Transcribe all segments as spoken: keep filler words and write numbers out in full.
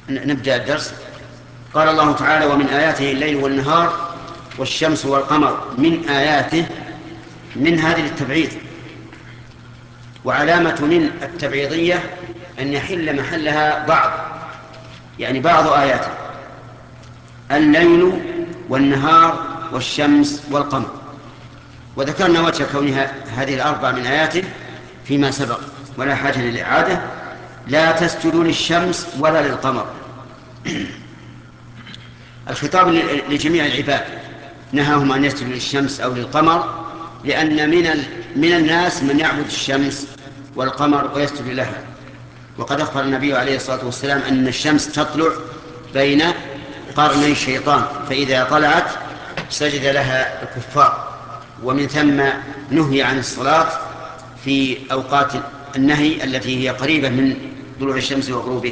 نبدأ الدرس. قال الله تعالى: ومن آياته الليل والنهار والشمس والقمر من آياته. من هذه التبعيض، وعلامة من التبعيضية أن يحل محلها بعض، يعني بعض آياته: الليل والنهار والشمس والقمر. وذكرنا وجه كونها هذه الأربع من آياته فيما سبق ولا حاجة للإعادة. لا تسجدوا للشمس ولا للقمر. الخطاب لجميع العباد، نهاهم أن يسجدوا للشمس أو للقمر، لأن من من الناس من يعبد الشمس والقمر ويسجد لها. وقد أخبر النبي عليه الصلاة والسلام أن الشمس تطلع بين قرني الشيطان، فإذا طلعت سجد لها الكفار، ومن ثم نهي عن الصلاة في أوقات النهي التي هي قريبة من طلوع الشمس وغروبها.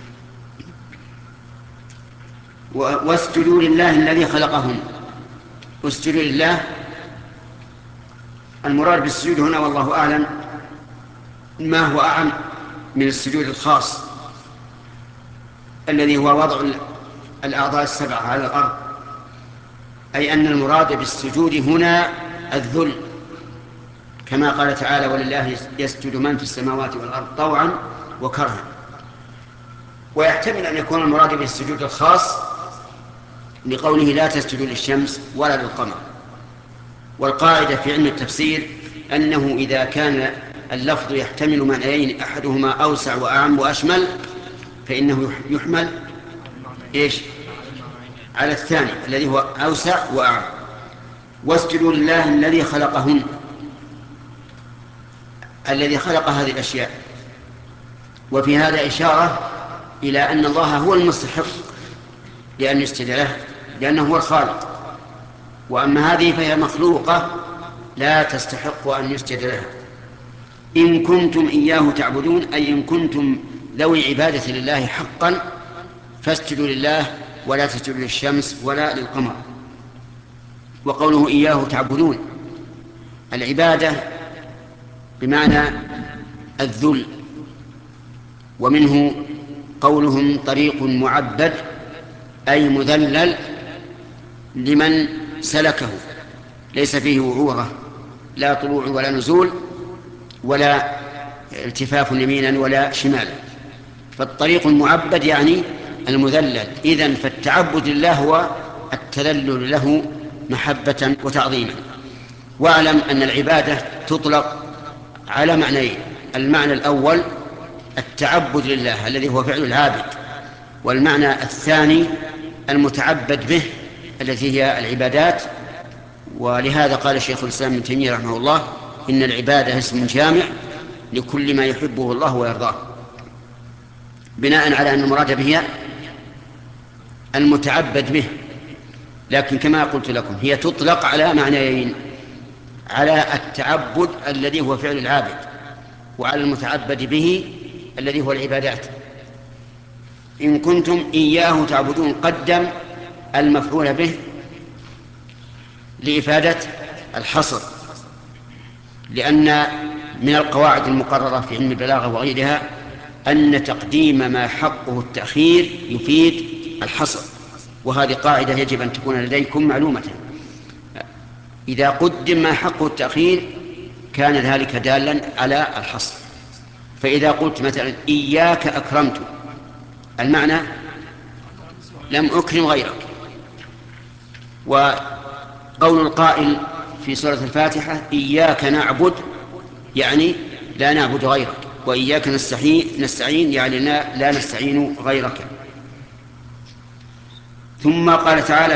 واسجدوا لله الذي خلقهن. اسجدوا لله، المراد بالسجود هنا والله أعلم ما هو أعم من السجود الخاص الذي هو وضع الأعضاء السبعة على الأرض، أي أن المراد بالسجود هنا الذل، كما قال تعالى: ولله يسجد من في السماوات والأرض طوعا وكرها. ويحتمل أن يكون المراد بالسجود الخاص لقوله: لا تسجدوا للشمس ولا للقمر. والقاعدة في علم التفسير أنه إذا كان اللفظ يحتمل معنيين أحدهما أوسع وأعم وأشمل فإنه يحمل إيش؟ على الثاني الذي هو أوسع وأعم. واسجدوا لله الذي خلقهن، الذي خلق هذه الأشياء. وفي هذا إشارة إلى أن الله هو المستحق لأن يسجد له، لأنه هو الخالق. وأما هذه فهي مخلوقة لا تستحق أن يسجد لها. إن كنتم إياه تعبدون، أي إن كنتم ذوي عبادة لله حقا فاسجدوا لله ولا تسجدوا للشمس ولا للقمر. وقوله إياه تعبدون، العبادة بمعنى الذل. ومنه قولهم طريق معبد، أي مذلل لمن سلكه، ليس فيه وعورة، لا طلوع ولا نزول ولا التفاف يمينا ولا شمالا. فالطريق المعبد يعني المذلل. إذن فالتعبد لله هو التذلل له محبة وتعظيما. واعلم أن العبادة تطلق على معنيين: المعنى الأول التعبد لله الذي هو فعل العابد، والمعنى الثاني المتعبد به التي هي العبادات. ولهذا قال الشيخ الإسلام ابن تيمية رحمه الله: إن العبادة اسم جامع لكل ما يحبه الله ويرضاه، بناء على أن المراد به المتعبد به. لكن كما قلت لكم هي تطلق على معنيين: على التعبد الذي هو فعل العابد، وعلى المتعبد به الذي هو العبادات. إن كنتم إياه تعبدون، قدم المفعول به لإفادة الحصر، لأن من القواعد المقررة في علم البلاغة وغيرها أن تقديم ما حقه التأخير يفيد الحصر. وهذه قاعدة يجب أن تكون لديكم معلومة: إذا قدم ما حقه التأخير كان ذلك دالا على الحصر. فإذا قلت مثلا إياك أكرمت، المعنى لم أكرم غيرك. وقول القائل في سورة الفاتحة إياك نعبد يعني لا نعبد غيرك، وإياك نستعين, نستعين يعني لا, لا نستعين غيرك. ثم قال تعالى: